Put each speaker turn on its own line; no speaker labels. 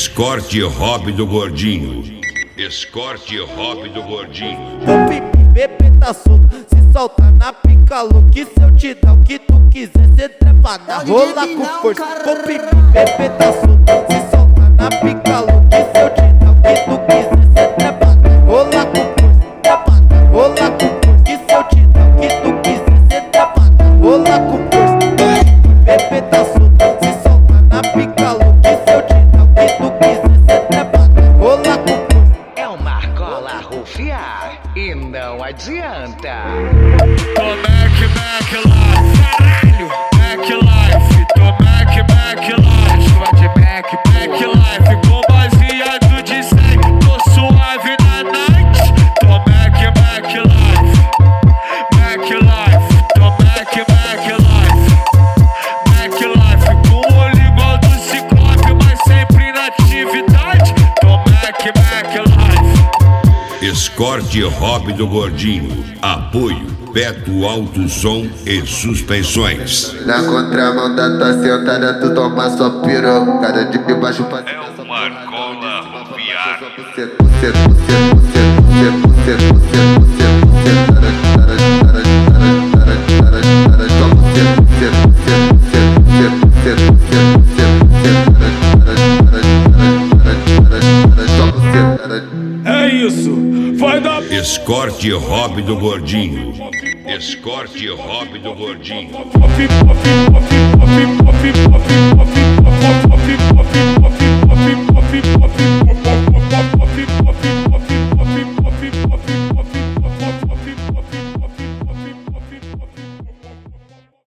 Escorte Hobby do Gordinho. Escorte Hobby do Gordinho.
O pipi, bebê tá solto, se solta na pica louca. Se eu te dar o que tu quiser, cê trepa na rola com força. O pipi, bebê tá solto, se solta na pica louca. Se eu te dar o que tu quiser, cê trepa na rola com força. Trepa na rola com força. Se eu te dar o que tu quiser, cê trepa na rola com força. O pipi, bebê tá solto, se solta na pica louca. Se eu te dar o que tu quiser, cê trepa na rola com força.
É uma argola rufiar e não adianta.
Tô Mac Life, caralho, Mac Life. Tô Mac Life, tô de Mac Life. Com baseado de 100, tô suave na night. Tô Mac Life, tô Mac Life. Mac Life, com o olho igual do Ciclope, mas sempre na atividade. Tô Mac Life.
Escorte Hobby do Gordinho. Apoio Beto Alto Som e Suspensões.
Na contramão da tua sentada, tu toma sua pirocada de baixo pra cima.
É uma argola rufiar.
É isso, vai dar.
Escorte Hobby do Gordinho. Escorte Hobby do Gordinho.